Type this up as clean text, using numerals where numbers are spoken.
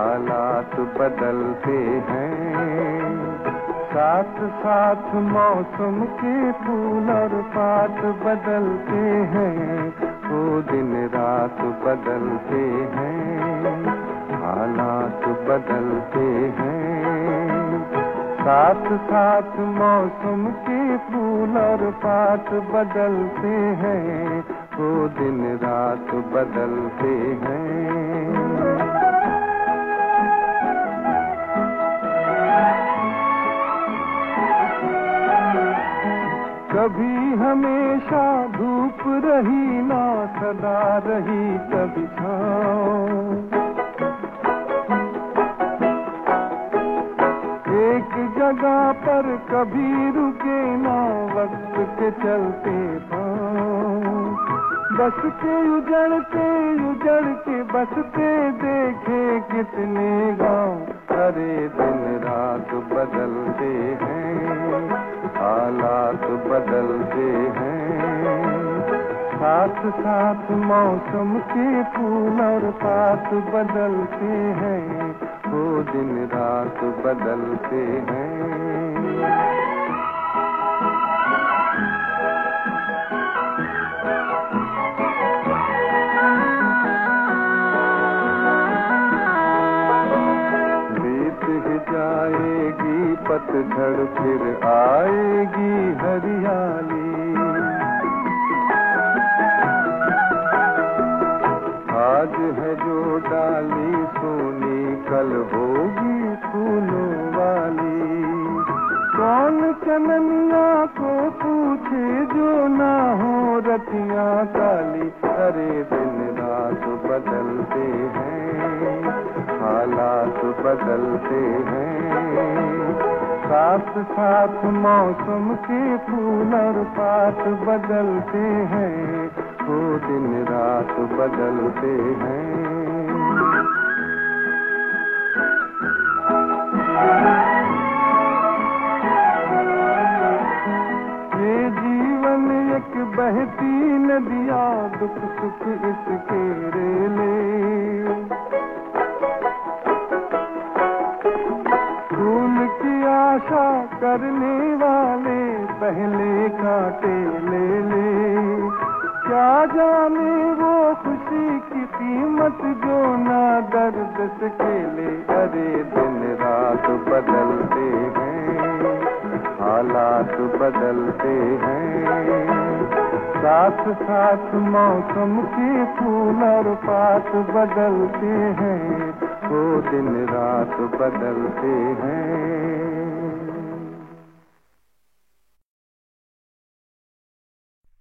हालात बदलते हैं, साथ साथ मौसम के फूल और पात बदलते हैं, वो दिन रात बदलते हैं, हालात बदलते हैं, साथ साथ मौसम के फूल और पात बदलते हैं, वो दिन रात बदलते हैं। कभी हमेशा धूप रही ना सदा रही कभी छाँव, एक जगह पर कभी रुके ना वक्त के चलते पाँव, बस के उजड़ के बसते देखे कितने गाँव, अरे दिन रात बदलते हैं, हालात बदलते हैं, साथ साथ मौसम के फूल और पात बदलते हैं, वो दिन रात बदलते हैं। जाएगी पतझड़ फिर आएगी हरियाली, आज है जो डाली सोनी कल होगी फूलों वाली, कौन चननिया को पूछे जो ना हो रतियां काली, अरे दिन रात बदलते हैं, हालात बदलते हैं, साथ साथ मौसम के फूल और पात बदलते हैं, वो दिन रात बदलते हैं। ये जीवन एक बहती नदियाँ दुख सुख इसके रेले, आशा करने वाले पहले काटे ले ले, क्या जाने वो खुशी की कीमत जो ना दर्द से खेले, अरे दिन रात बदलते हैं, हालात बदलते हैं, साथ साथ मौसम के फूल और पात बदलते हैं, वो दिन रात बदलते हैं।